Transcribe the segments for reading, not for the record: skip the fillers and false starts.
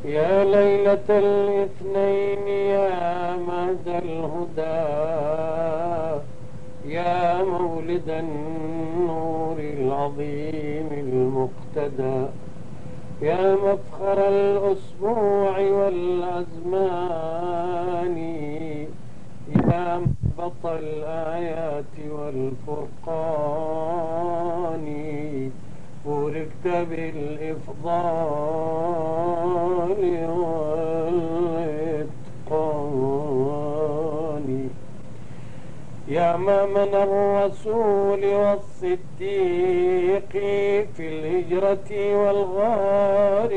يا ليلة الاثنين يا مهد الهدى، يا مولد النور العظيم المقتدى، يا مفخر الأسبوع والأزمان، يا منبط الآيات والفرقان، بوركت بالإفضال والإتقان، يا مامن الرسول والصديق في الهجرة والغار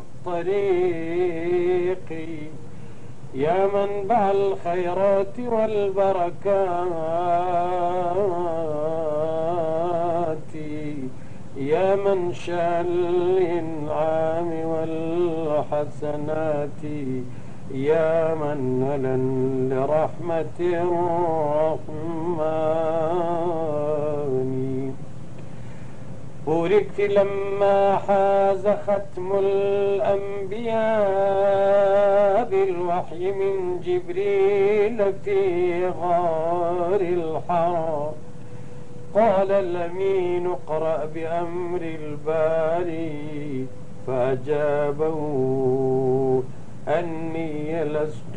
والطريق، يا منبع الخيرات والبركات، يا منشأ الإنعام والحسنات، يا منهلا لرحمة الرحمن. بوركت لما حاز ختم الأنبياء بالوحي من جبريل في غار الحرى، قال الأمين اقرأ بأمر الباري، فأجابه أني لست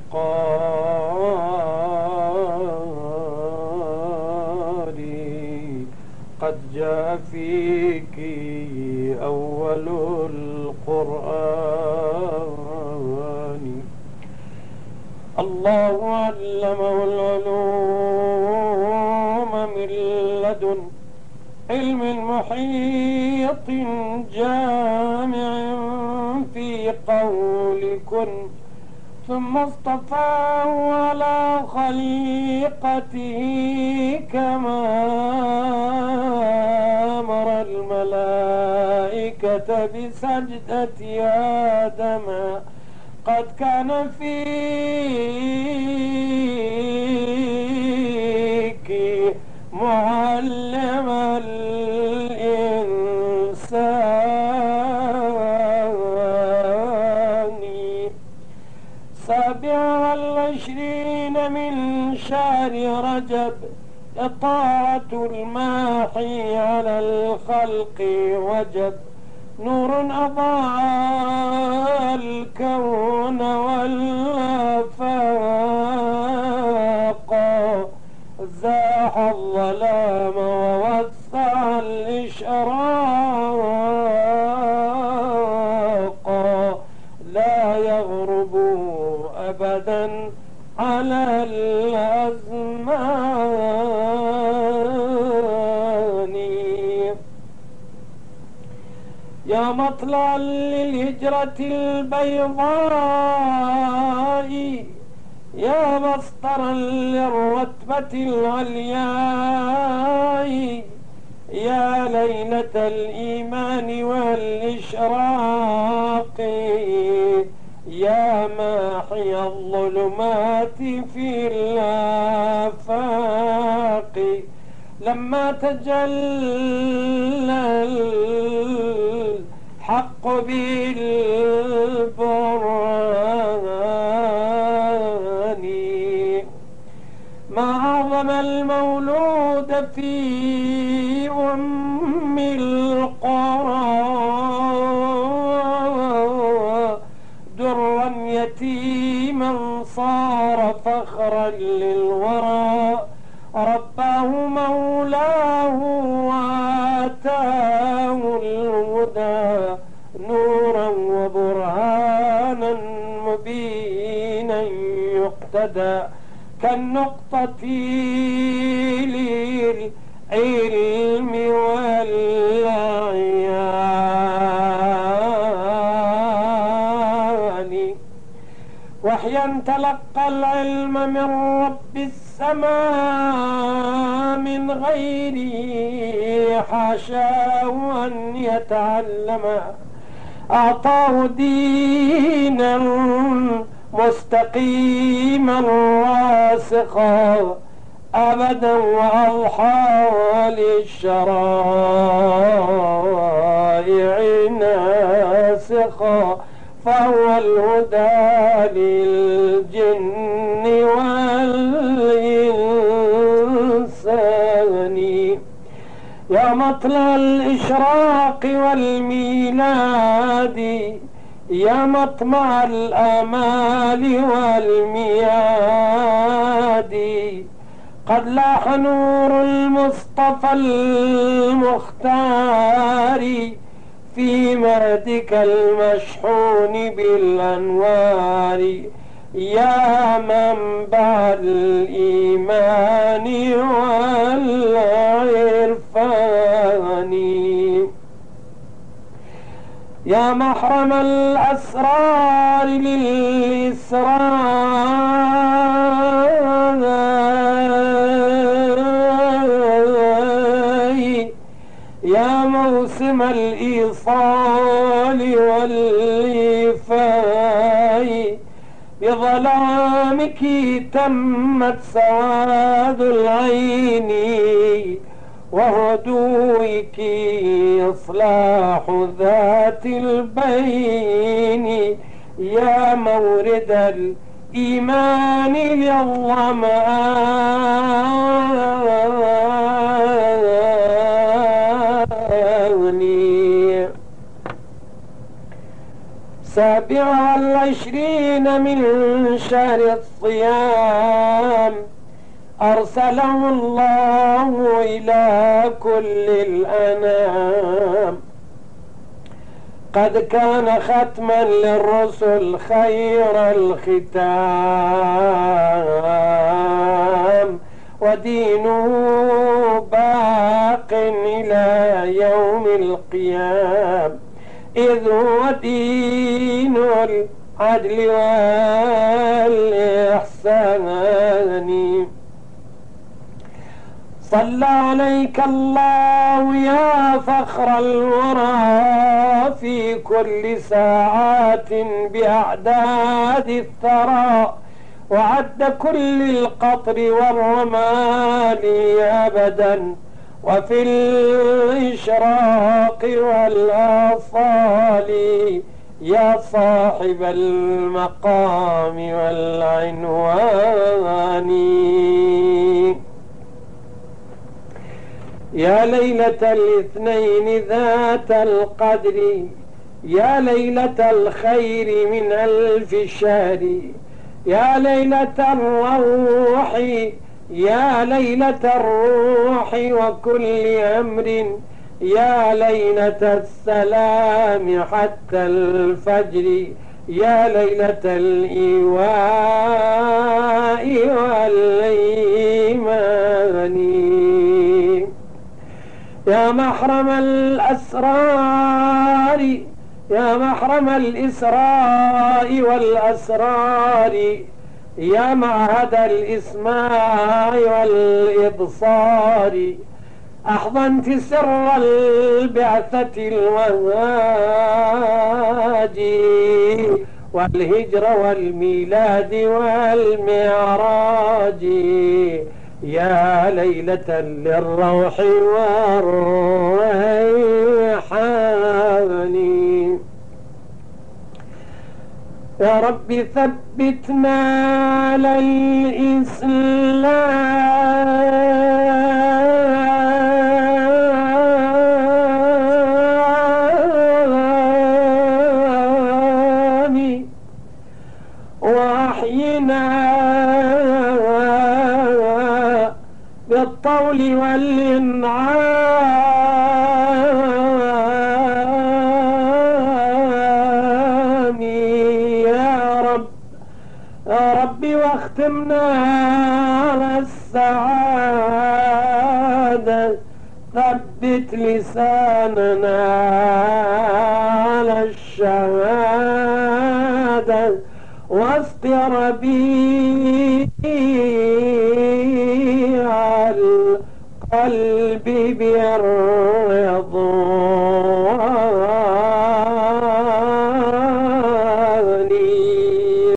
بقاري، قد جاء فيك أول القرآن. الله علمه العلوم من لدن علم محيط جامع في قول كن، ثم اصطفاه على خليقته كما أمر الملائكة بسجدة آدم، قد كان فيك معلم الإنسان. 27 من شهر رجب، طاعة الماحي على الخلق وجب، نور أضاء الكون والآفاق، زاح الظلام ووسع الإشراق، لا يغرب أبدا على الأزمان. يا مطلع للهجرة البيضاء، يا مسطرا للرتبة العلياء، يا ليلة الإيمان والإشراق، يا ماحي الظلمات في الآفاق، لما تجلى الحق بالبرهان، ما أعظم المولود في أم القرى، درا يتيما صار فخرا للورى، رباه مولاه وآتاه الهدى، نورا وبرهانا مبينا يقتدى، كالنقطة للعلم والعيان، وحيا تلقى العلم من رب السماء من غير حاشاه أن يتعلم، أعطاه دينا مستقيما راسخا أبدا، وأضحى للشرائع ناسخا، فهو الهدى للجن والإنسان. يا مطلع الإشراق والميلاد، يا مطمع الآمال والمياد، قد لاح نور المصطفى المختار في مهدك المشحون بالأنوار. يا منبع الإيمان والعرفان، يا محرم الأسرار للإسرار، يا موسم الإيصال والإيفاء. بظلامك تمت سواد العين، وهدوئك إصلاح ذات البين. يا مورد الإيمان للظمآن. 27 من شهر الصيام أرسله الله إلى كل الأنام. قد كان ختما للرسل خير الختام، ودينه باق إلى يوم القيام، إذ هو دين العدل والإحسان. صلى عليك الله يا فخر الورى في كل ساعات بأعداد الثرى، وعد كل القطر والرمال أبدا، وفي الإشراق والآصال. يا صاحب المقام والعنوان، يا ليلة الاثنين ذات القدر، يا ليلة الخير من 1000 شهر. يا ليلة الروح، يا ليلة الروح وكل أمر. يا ليلة السلام حتى الفجر، يا ليلة الإيواء والإيمان. يا محرم الأسرار، يا محرم الإسراء والأسرار، يا معهد الإسماع والإبصار. أحضنت سر البعثة الوهاج، والهجر والميلاد والمعراج. يا ليلة للروح والريحان. يا رب ثبتنا على الإسلام، وأحينا بالطول والإنعام. يا ربي واختمنا على السعادة، ثبت لساننا على الشهادة، واسق ربيعنا